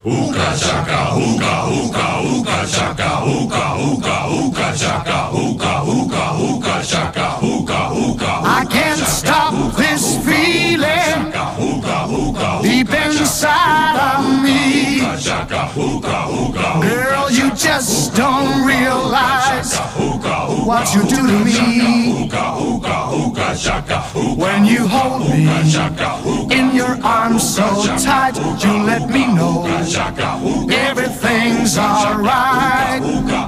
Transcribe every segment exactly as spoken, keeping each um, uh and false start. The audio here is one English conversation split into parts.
Ooga chaka, ooga, ooga, ooga chaka, ooga, ooga, ooga chaka, ooga, ooga, ooga chaka, ooga, ooga. I can't stop this feeling deep inside of me. Girl, you just don't realize what you do to me. When you hold me in your arms so tight, you let me know everything's alright.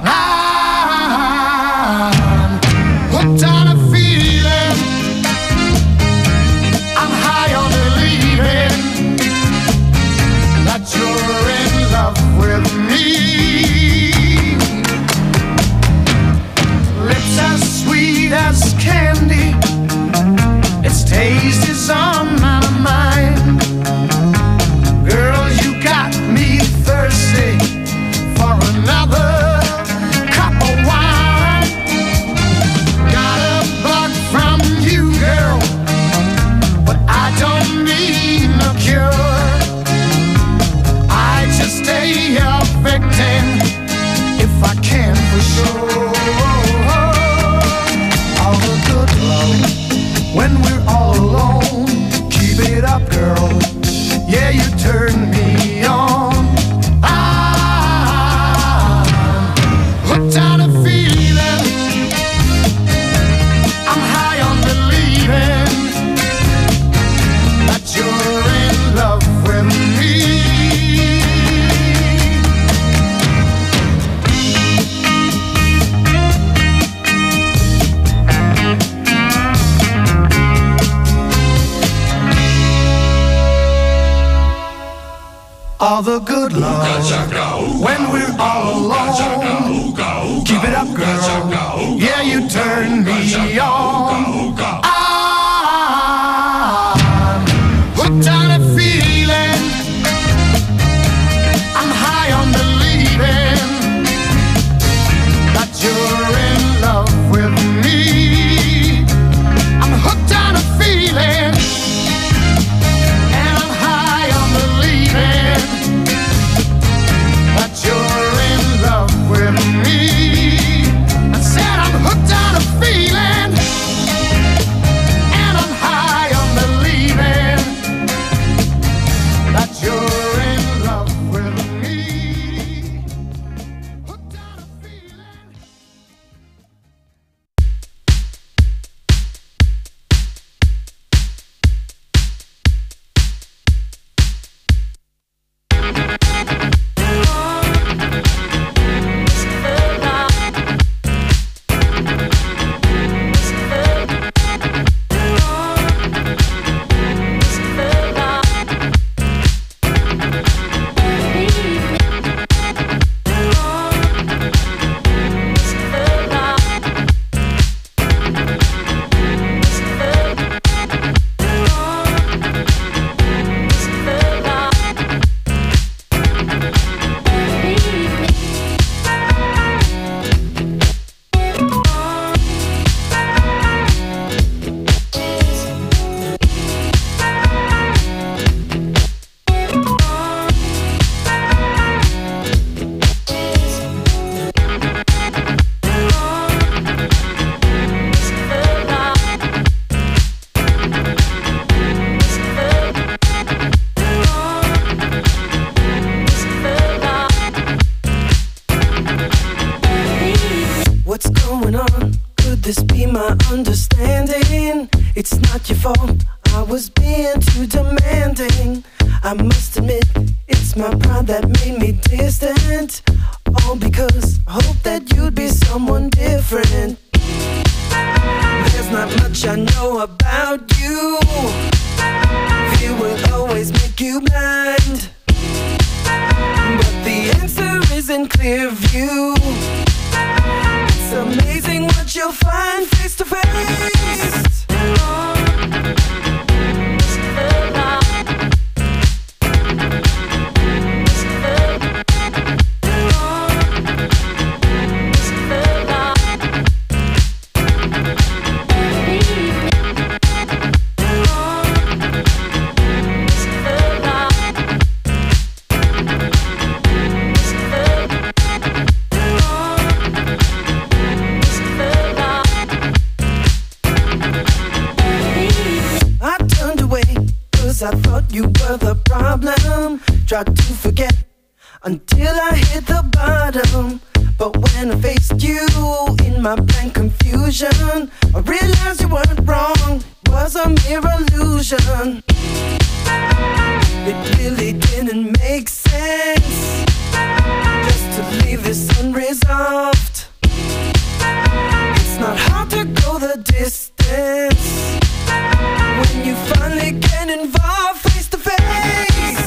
I'm hooked on a feeling, I'm high on believing that you're in love with me. Lips as sweet as candy, its taste is on my mind. Girl, you got me thirsty for another cup of wine. Got a bug from you, girl, but I don't need no cure. I just stay a victim if I can for sure. All the good love when we're all alone. Keep it up, girl. Yeah, you turn me on. I'm hooked on a feeling, I'm high on believing that you're in love with me. All the good love when we're all alone. Keep it up, girl. Yeah, you turn me on. I'm hooked on a feeling, I'm high on believing that you're in love with me. I'm hooked on a feeling, and I'm high on believing that you're in love with me. I said I'm hooked on a feeling, and I'm high on believing that you're in love with me. Hooked on a feeling. What's going on? Could this be my understanding? It's not your fault, I was being too demanding. I must admit, it's my pride that made me distant. All because I hope that you'd be someone different. There's not much I know about you. Fear will always make you blind, but the answer is in clear view. It's amazing what you'll find face to face. 'cause I thought you were the problem. Tried to forget until I hit the bottom. But when I faced you in my blank confusion, I realized you weren't wrong, it was a mere illusion. It really didn't make sense just to leave this unresolved. It's not hard to go the distance when you finally get involved face to face.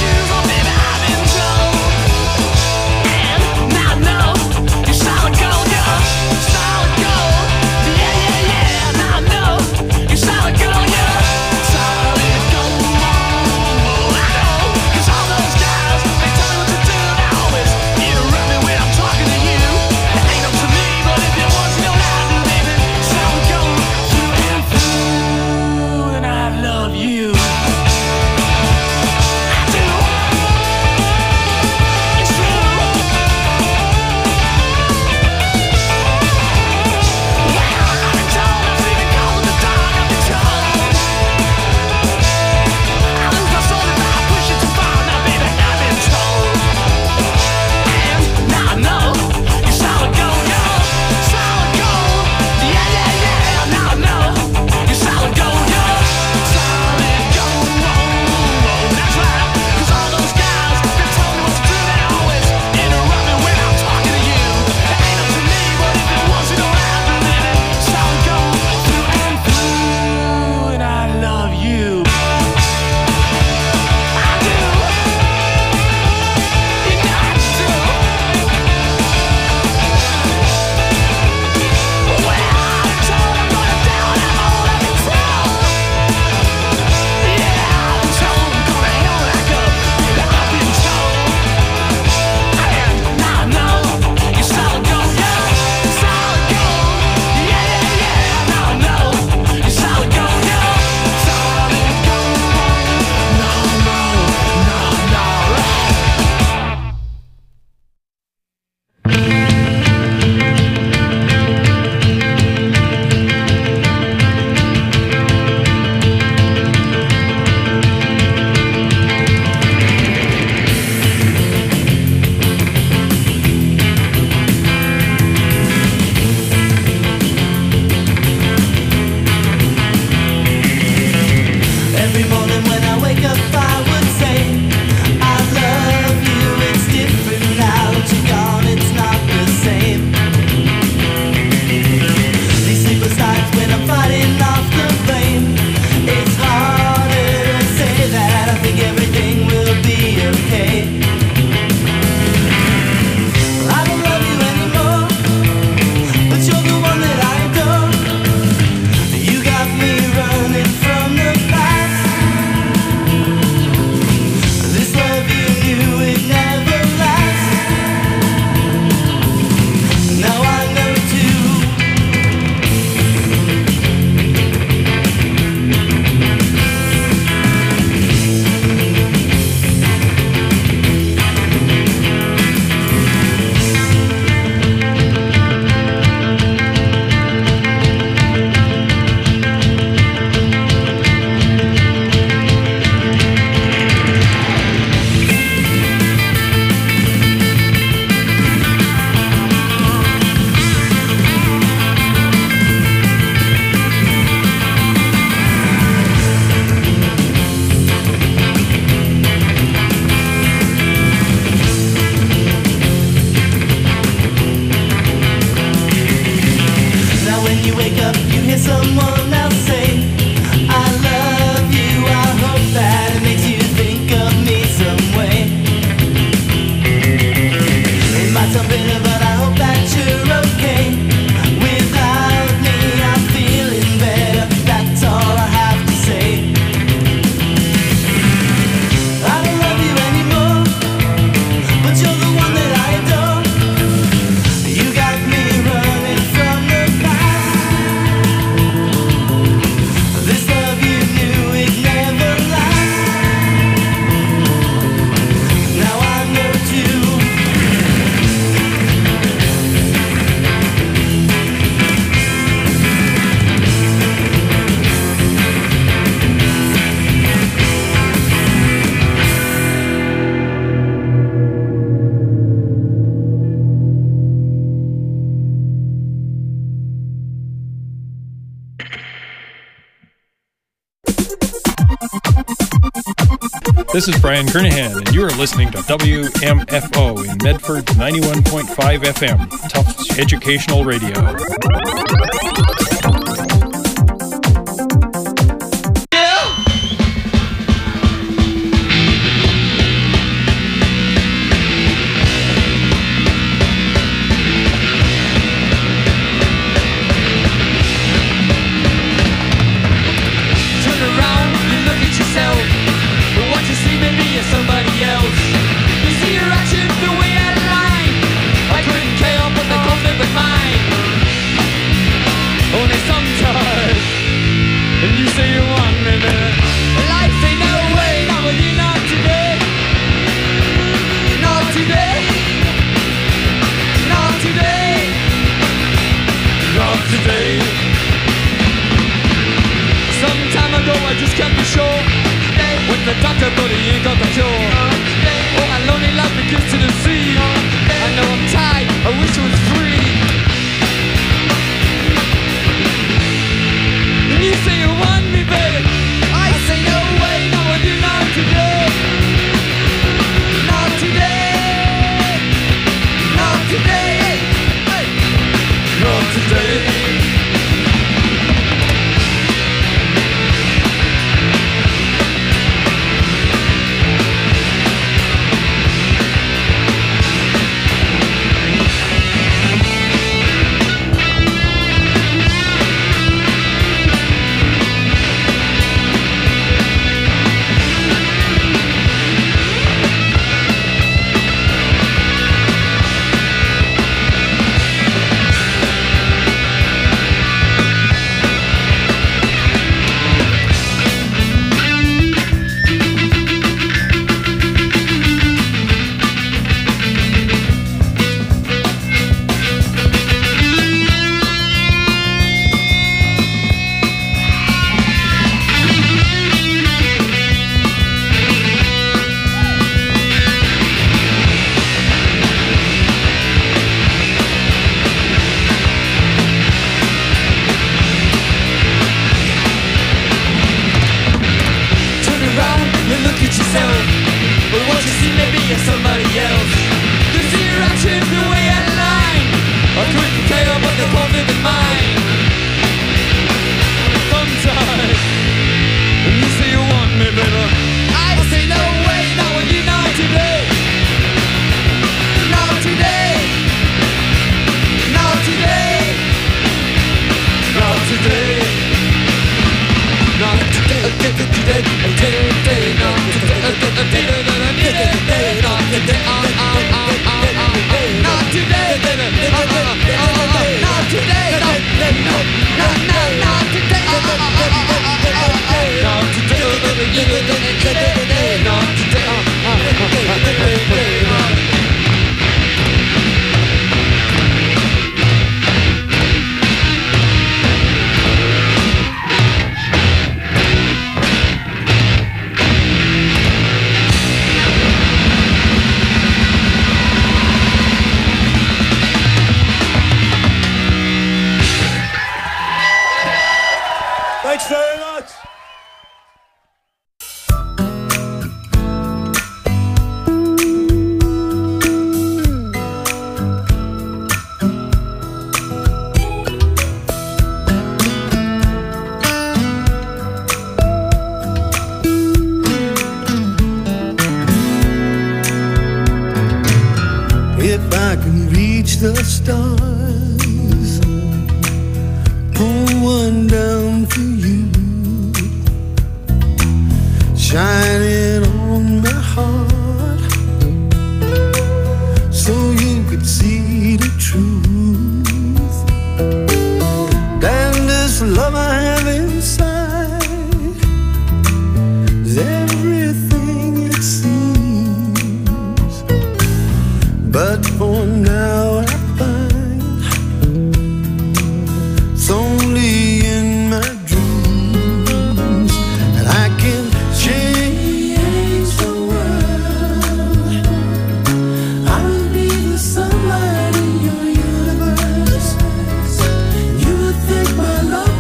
Solid gold. This is Brian Kernahan, and you are listening to W M F O in Medford ninety-one point five F M, Tufts Educational Radio.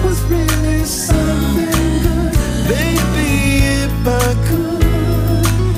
Baby, if I could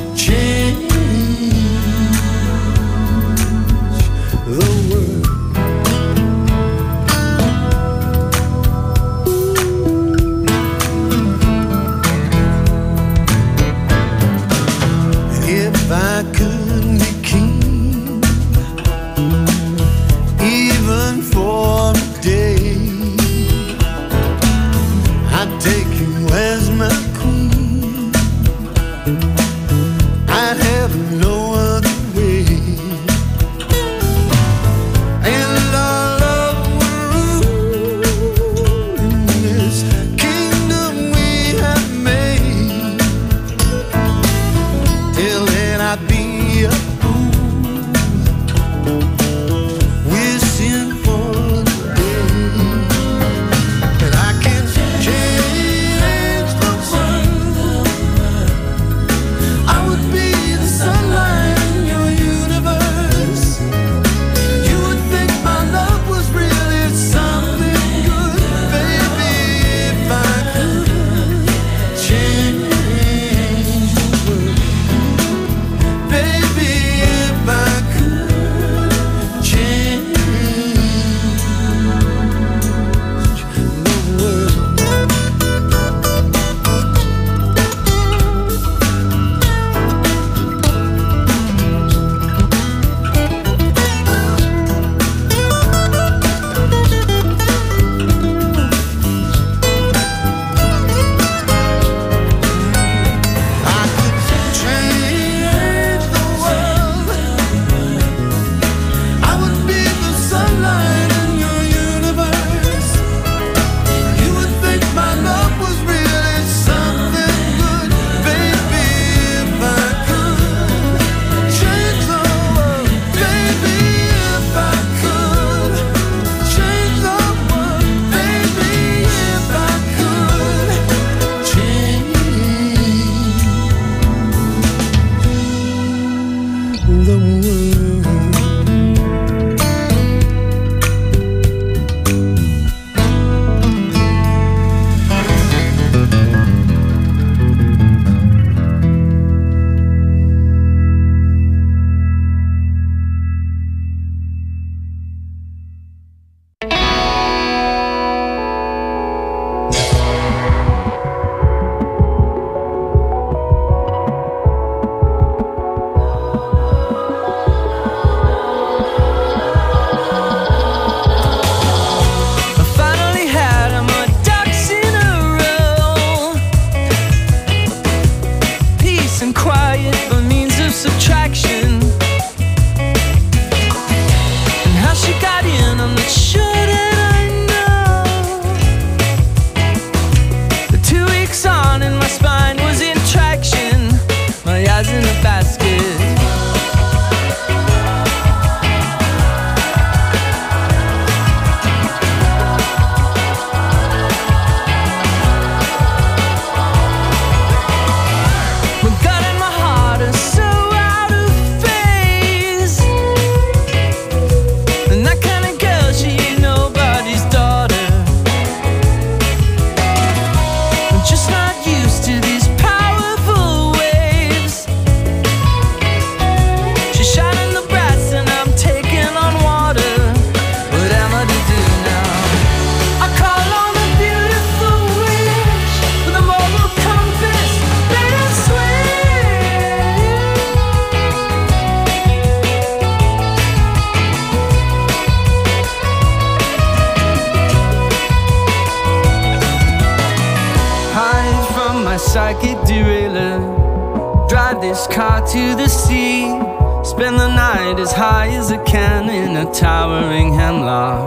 derailleur. Drive this car to the sea. Spend the night as high as I can in a towering hemlock.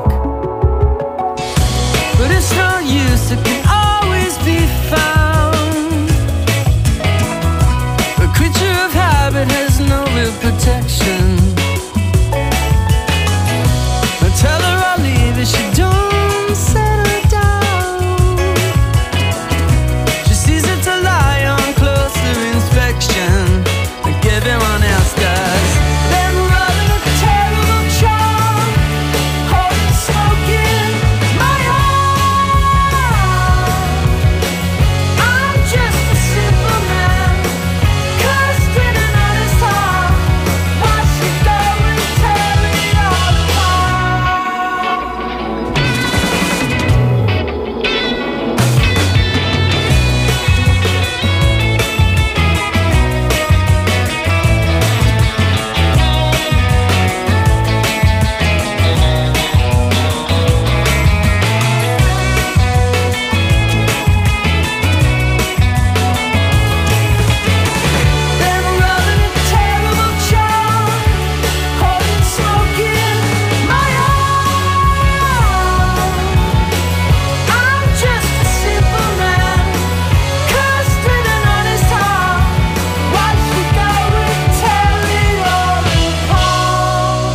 But it's no use, it can always be found. A creature of habit has no real protection. I tell her I'll leave if she don't settle down. She sees it to lie on closer inspection, like everyone else does. Then rolling a terrible charm, holding smoke in my arm. I'm just a simple man, cursed in an honest heart. Watch me go and tear it all Then rolling a terrible charm, holding smoke in my arm. I'm just a simple man, cursed in an honest heart. Watch me go and tear it all apart.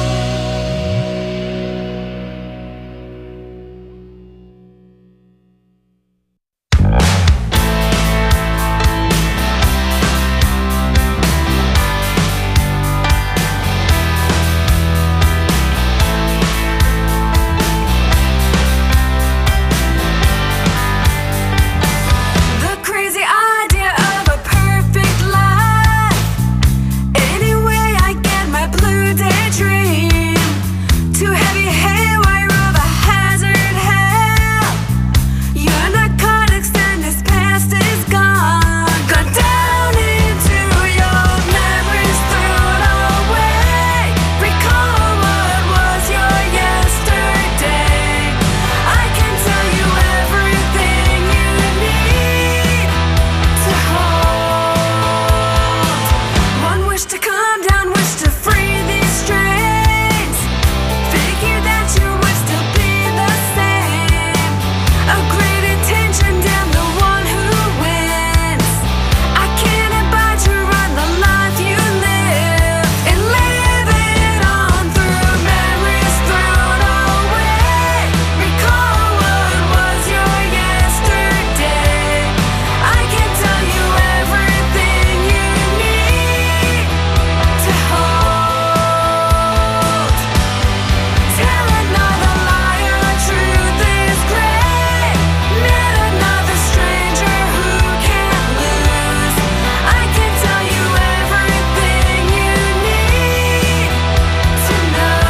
The crazy idea of a perfect life. Anyway, I get my blue daydream. Too heavy haywire of a hazard hell. Your narcotics and this past is gone. Gone down into your memories, thrown away. Recall what was your yesterday. I can tell you everything you need to hold. One wish to calm down, wish to free these strains. Figure that you would still be the same. A great intention, damn the one who wins. I can't abide to run the life you live and live it on through memories thrown away. Recall what was your yesterday. I can tell you everything you need to hold. Tell another liar, truth is gray. Met another stranger who can't lose. I can tell you everything you need to know.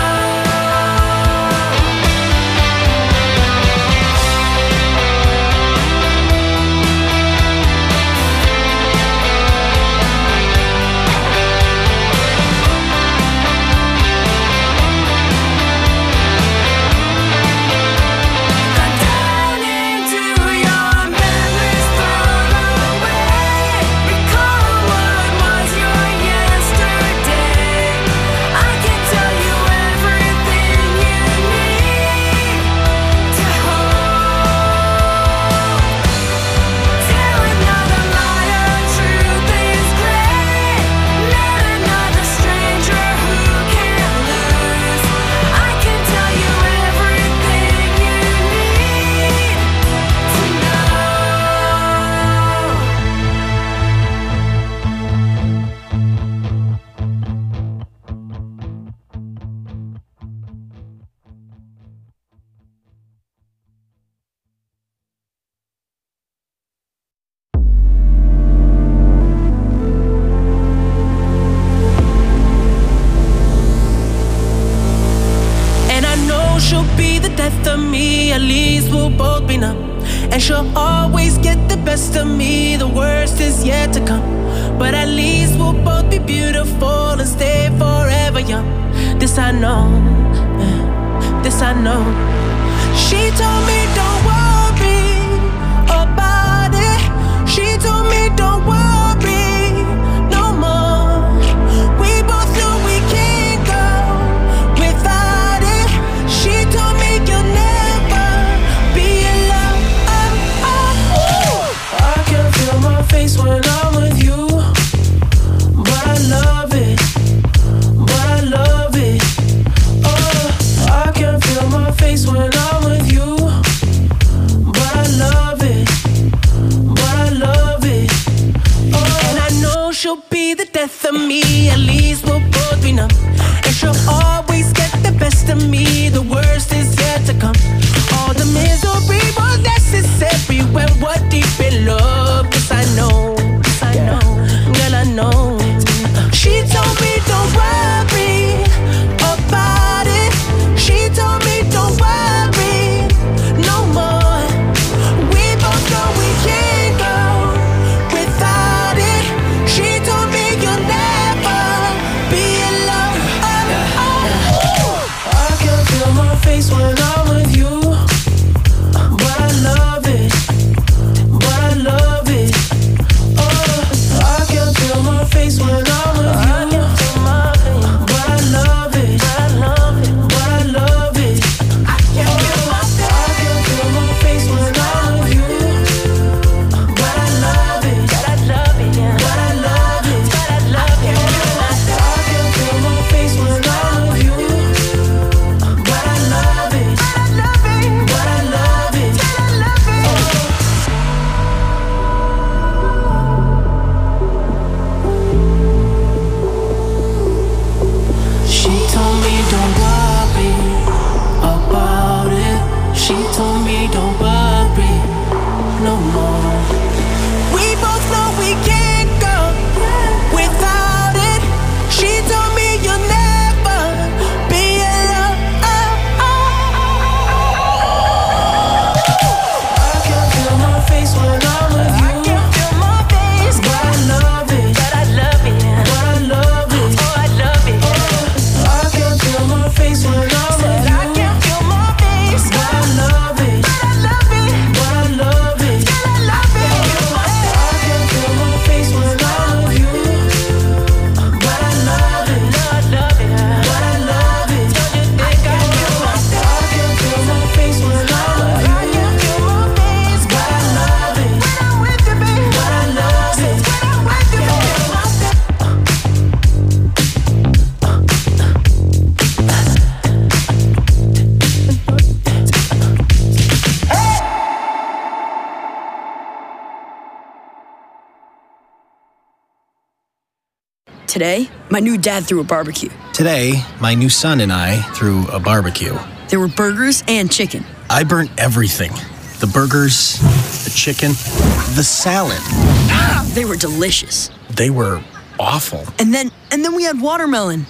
Gone down into your memories, thrown away. Recall what was your yesterday. I can tell you everything you need to hold. Tell another liar, truth is gray. Met another stranger who can't lose. I can tell you everything you need to know. And I know she'll be the death of me. At least we'll both be numb. And she'll always get the best of me. The worst is yet to come. But at least we'll both be beautiful and stay forever young. This I know, yeah, this I know. She told me don't worry about it. She told me don't worry. face when I'm with you. But I love it, but I love it. Oh, I can feel my face when I'm with you. But I love it, but I love it, but I love it. I can feel my face when I'm with you. But I love it, but I love it, but I love it, but I love it. I can feel my face when I'm with you. But I love it, but I love it, but I love it, but I love it. She told me don't worry about it. She told me don't worry no more. We both know we can't go without it. She told me you'll never be alone. I can feel my face when I'm with you. I can feel my face, but I love it, but I love it, but I love it. Oh, I love it. I can feel my face when I'm with you. I can feel my face, but I love it, but I love it, but I love it, but I love it. I can feel my face when I'm with you. But I love it, but I love it, but I love it. Don't you think I do? I can feel my face when I'm with you. I can feel my face, but I love it when I'm with you, baby. But I love it when I'm with you, baby. Today, my new dad threw a barbecue. Today, my new son and I threw a barbecue. There were burgers and chicken. I burnt everything. The burgers, the chicken, the salad. They were delicious. They were awful. And then, and then we had watermelon.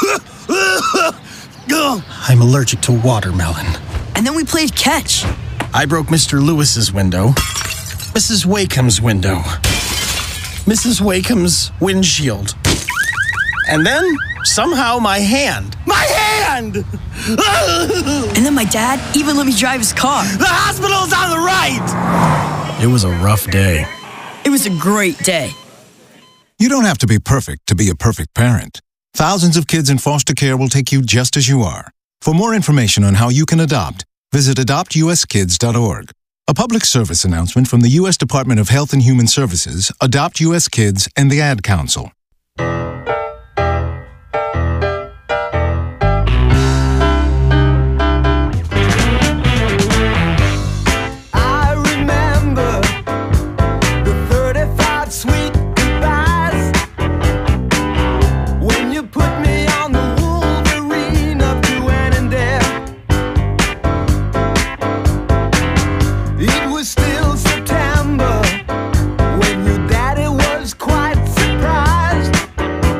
I'm allergic to watermelon. And then we played catch. I broke Mister Lewis's window, Missus Wakeham's window, Missus Wakeham's windshield. And then, somehow, my hand. My hand! And then my dad even let me drive his car. The hospital's on the right! It was a rough day. It was a great day. You don't have to be perfect to be a perfect parent. Thousands of kids in foster care will take you just as you are. For more information on how you can adopt, visit adopt u s kids dot org. A public service announcement from the U S Department of Health and Human Services, Adopt U S Kids, and the Ad Council. September when your daddy was quite surprised.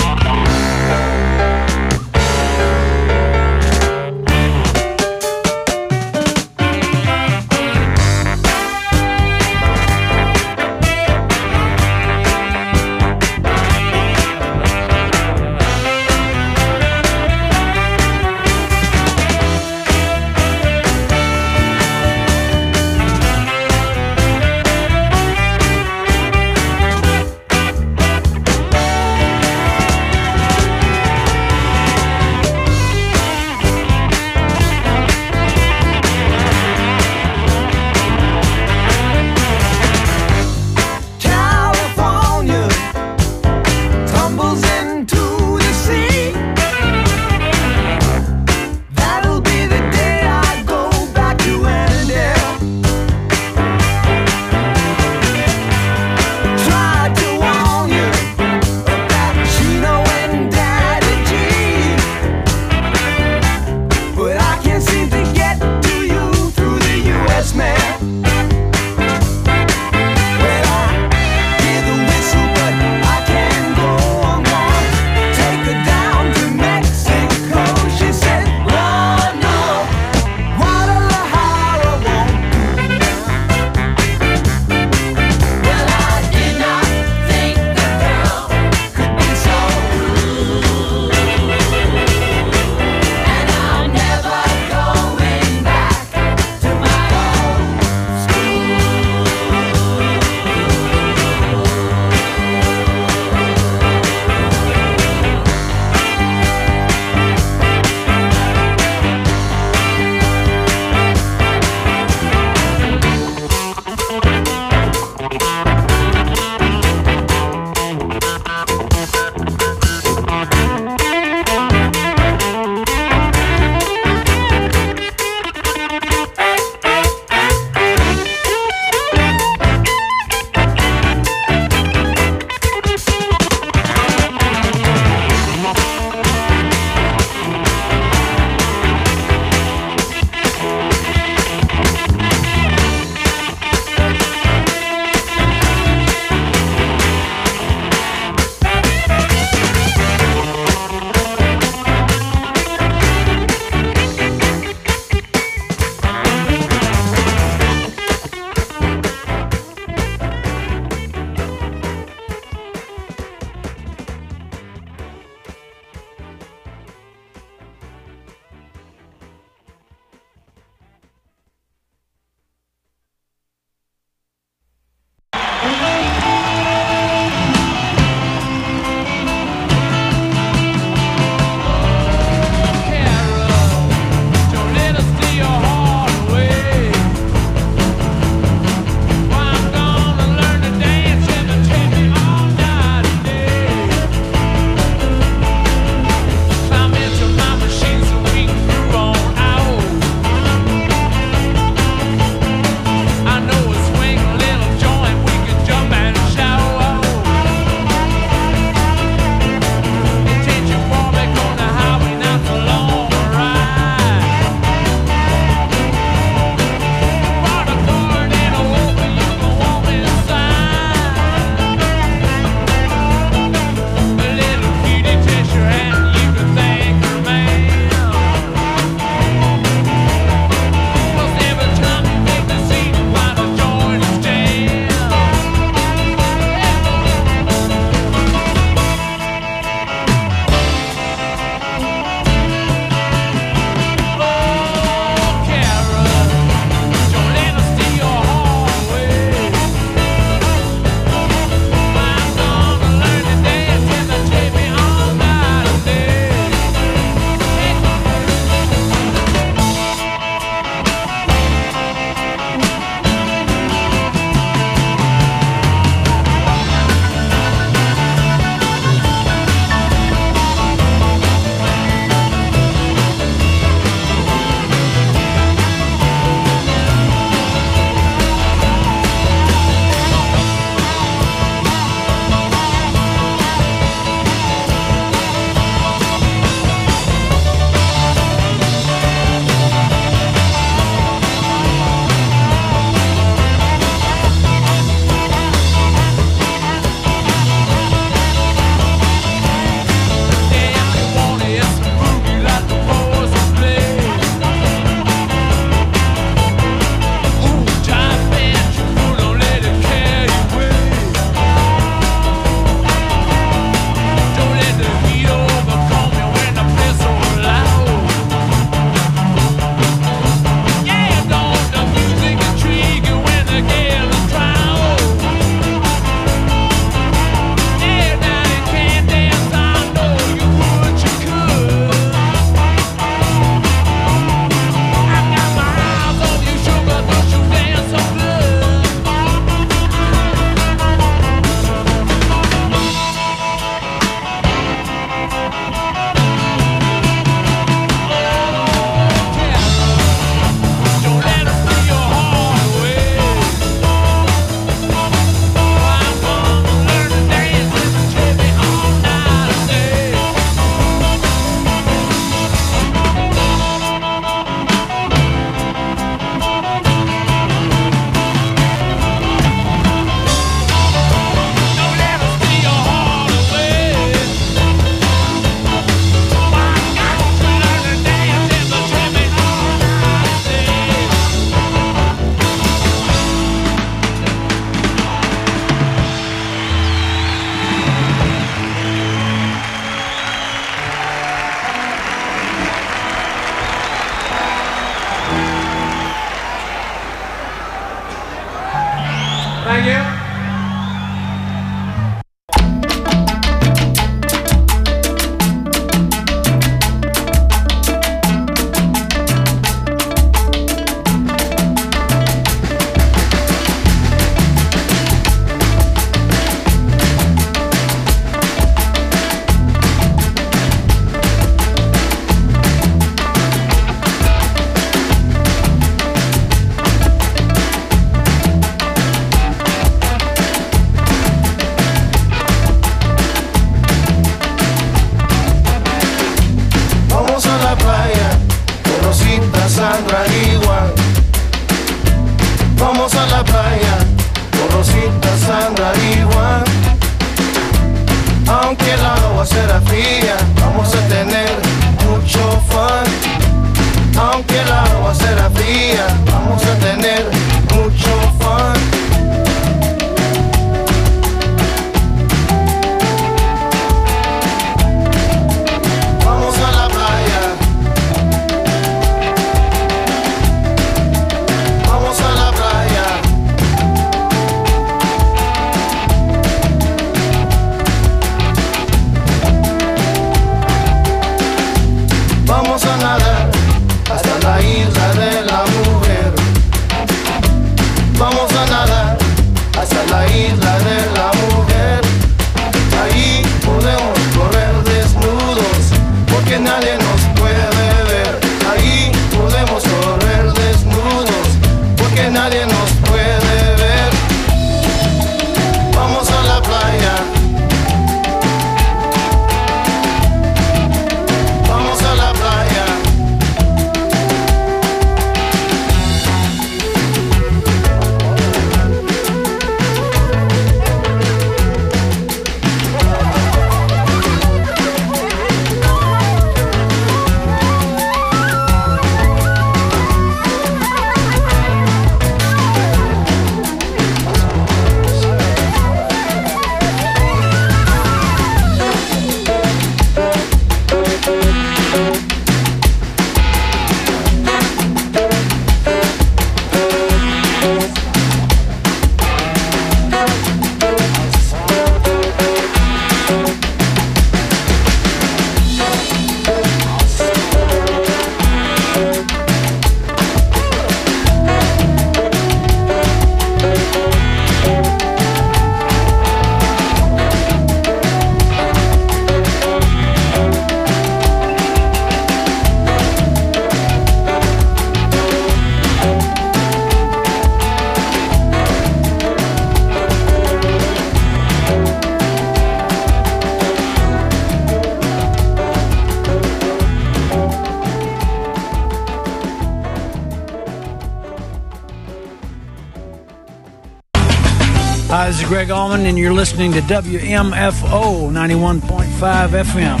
Greg Allman, and you're listening to W M F O ninety-one point five F M.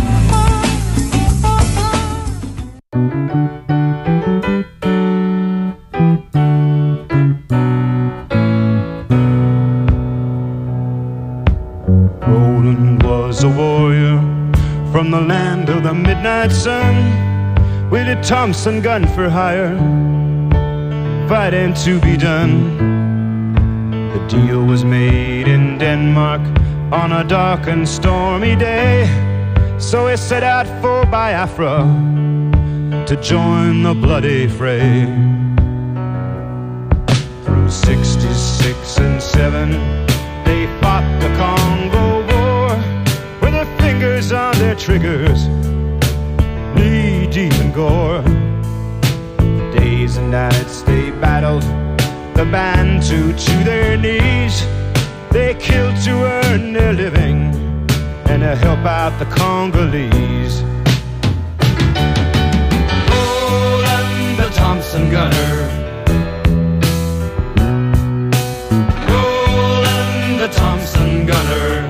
Roland was a warrior from the land of the midnight sun, with a Thompson gun for hire, fighting to be done. The deal was made in Denmark on a dark and stormy day, so he set out for Biafra to join the bloody fray. Through sixty-six and seven, they fought the Congo War, with their fingers on their triggers, knee deep in gore. Days and nights they battled the Bantu to their knees. They killed to earn their living and to help out the Congolese. Roland the Thompson gunner, Roland the Thompson gunner.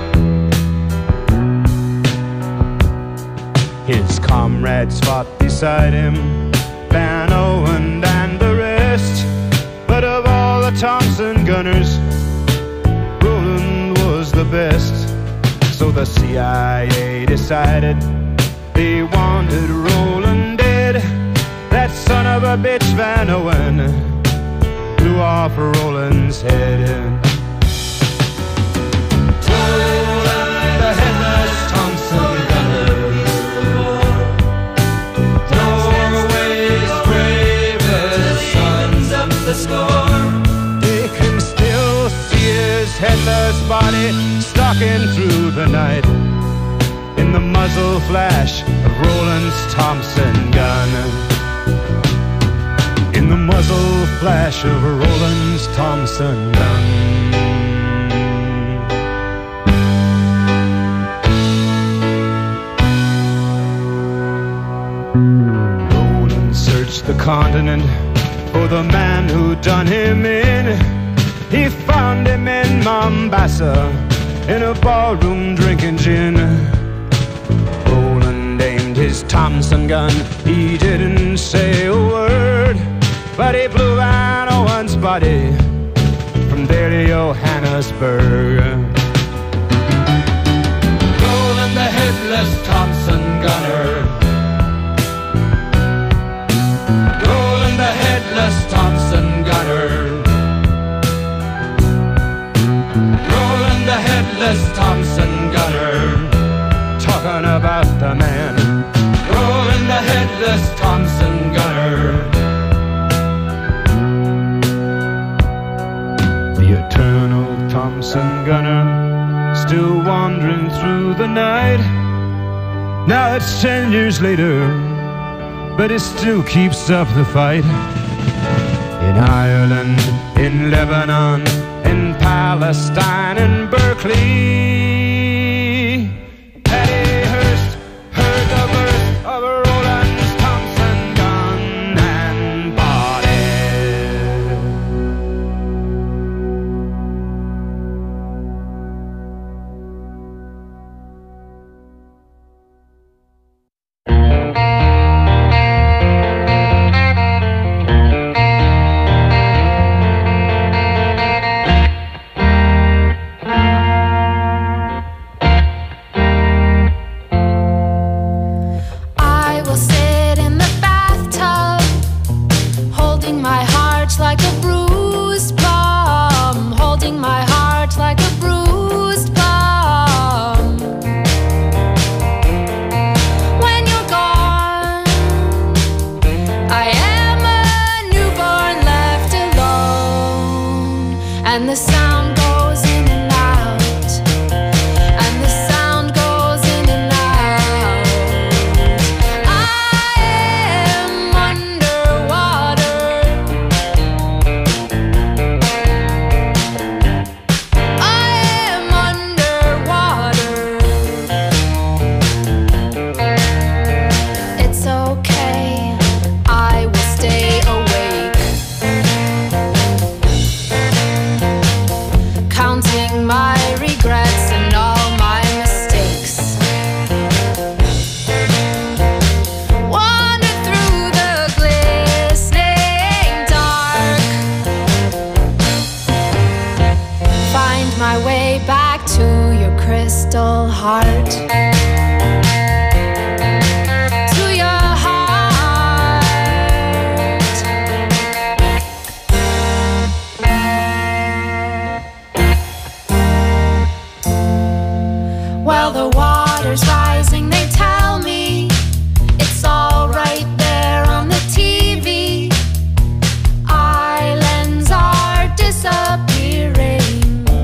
His comrades fought beside him, Van Owen and the rest. But of all the Thompson gunners, Roland was the best. So the C I A decided they wanted Roland dead. That son of a bitch Van Owen blew off Roland's head. Roland the headless Thompson gunner, Norway's bravest sons of the score. They can still see his headless body stalking through the night in the muzzle flash of Roland's Thompson gun. In the muzzle flash of Roland's Thompson gun. Roland searched the continent for the man who done him in. He found him in Mombasa, in a ballroom drinking gin. Roland aimed his Thompson gun, he didn't say a word, but he blew Van Owen's body from there to Johannesburg. Roland the headless Thompson gunner, Roland the headless Thompson gunner, Roland the headless Thompson gunner. Talking about the man, Roland the headless Thompson gunner. The eternal Thompson gunner, still wandering through the night. Now it's ten years later, but it still keeps up the fight. In Ireland, in Lebanon, in Palestine, in Berkeley, Patty Hearst heard the burst of Roland's Thompson gun and body. crystal heart. To your heart. While the water's rising, they tell me it's all right there on the T V. Islands are disappearing.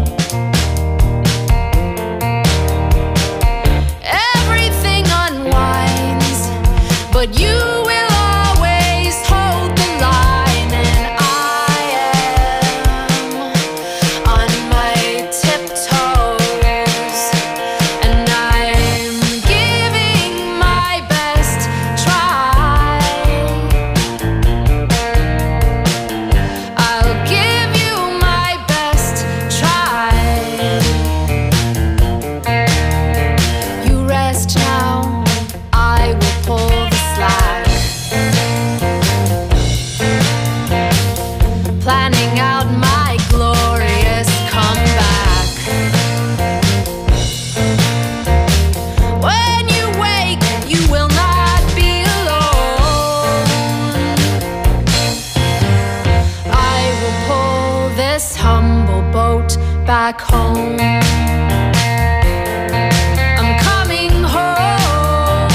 Everything unwinds, but you will always hold the line. And I am on my tiptoes, and I'm giving my best try. I'll give you my best try. You rest now, I will pull the slack. Planning out my glorious comeback. When you wake, you will not be alone. I will pull this humble boat back home. I'm coming home.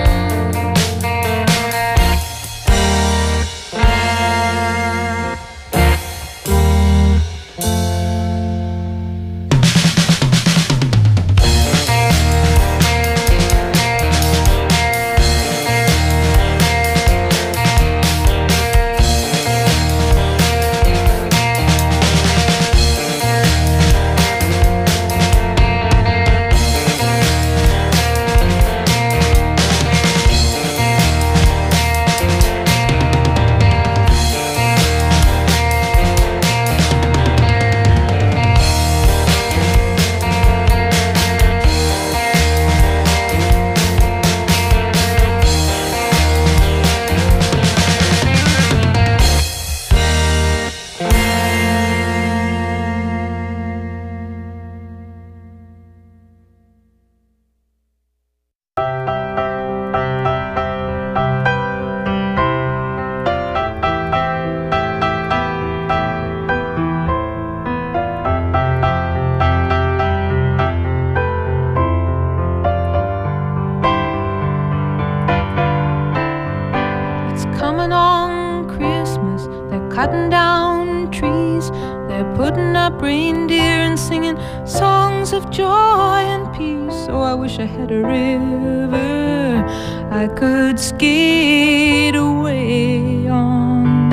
It's coming on Christmas. They're cutting down trees. They're putting up reindeer and singing songs of joy and peace. Oh, I wish I had a river I could skate away on.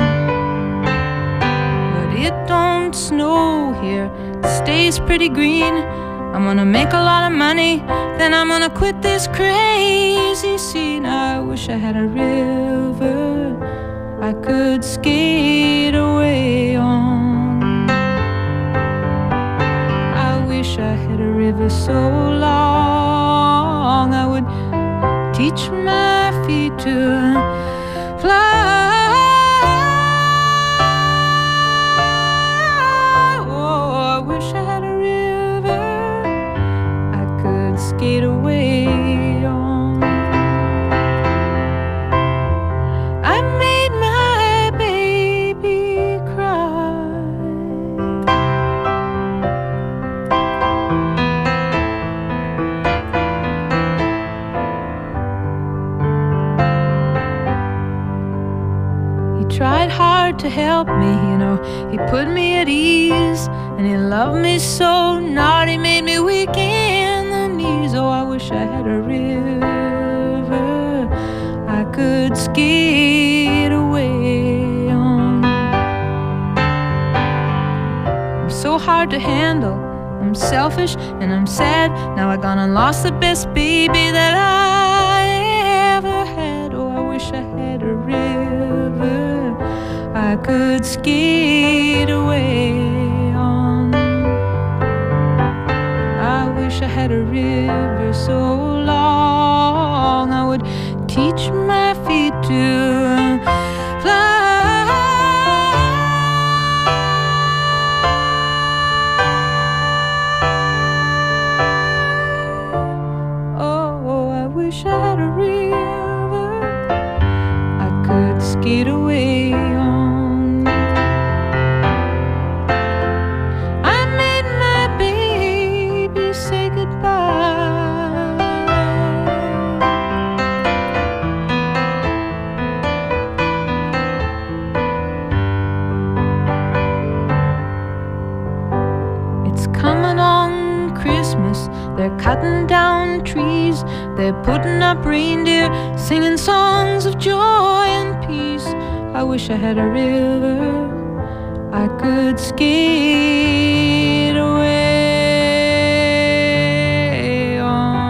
But it don't snow here. It stays pretty green. I'm gonna make a lot of money, then I'm gonna quit this crazy scene. I wish I had a river I could skate away on. I wish I had a river so long I would teach my feet to fly. Oh, I wish I had a river I could skate away on. I made my baby cry. He tried hard to help me, you know. He put me at ease, and he loved me so. Not he made me weak in the knees. Oh, I wish I had a river I could skate away on. I'm so hard to handle. I'm selfish and I'm sad. Now I gone and lost the best baby that I ever had. Oh, I wish I had a river I could skate away on. I wish I had a river so long I would teach my feet to fly. they're cutting down trees, they're putting up reindeer, singing songs of joy and peace. I wish I had a river I could skate away on.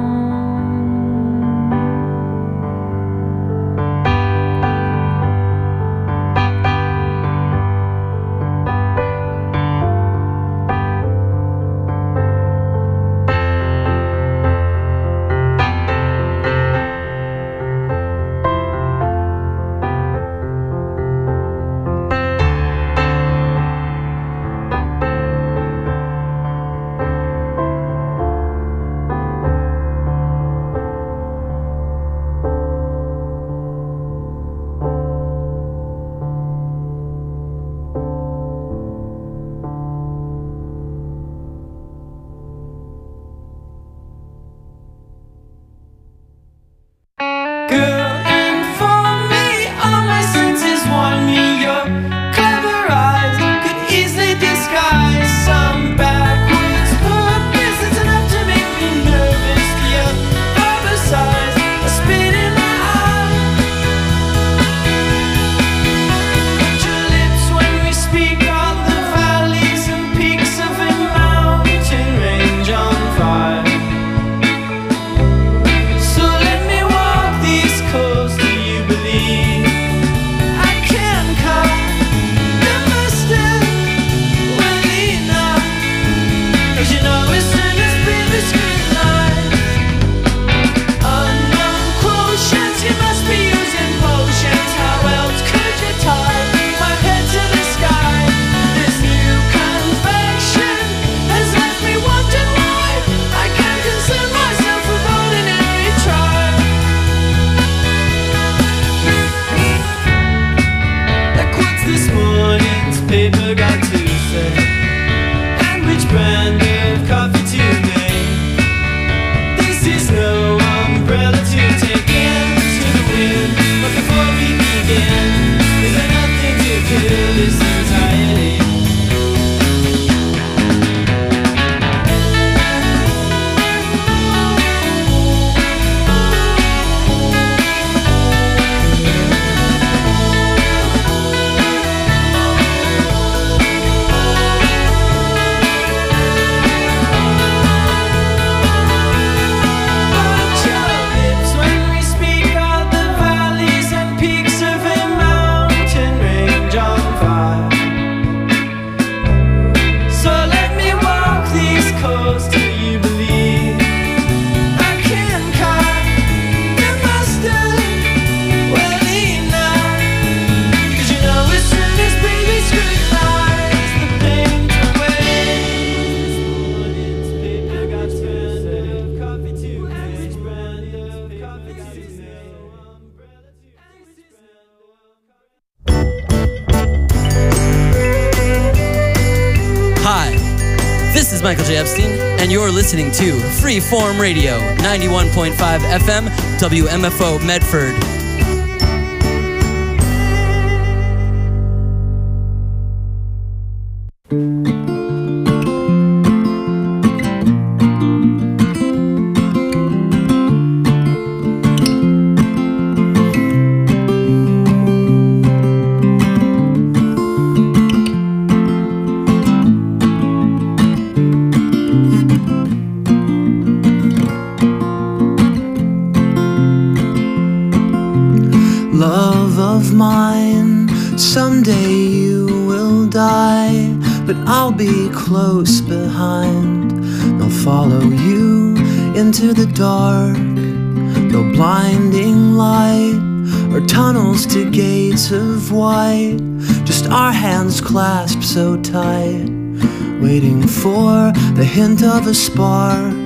Michael J. Epstein, and you're listening to Freeform Radio, ninety-one point five F M, W M F O Medford. I'll be close behind. They'll follow you into the dark, no blinding light or tunnels to gates of white. Just our hands clasped so tight, waiting for the hint of a spark.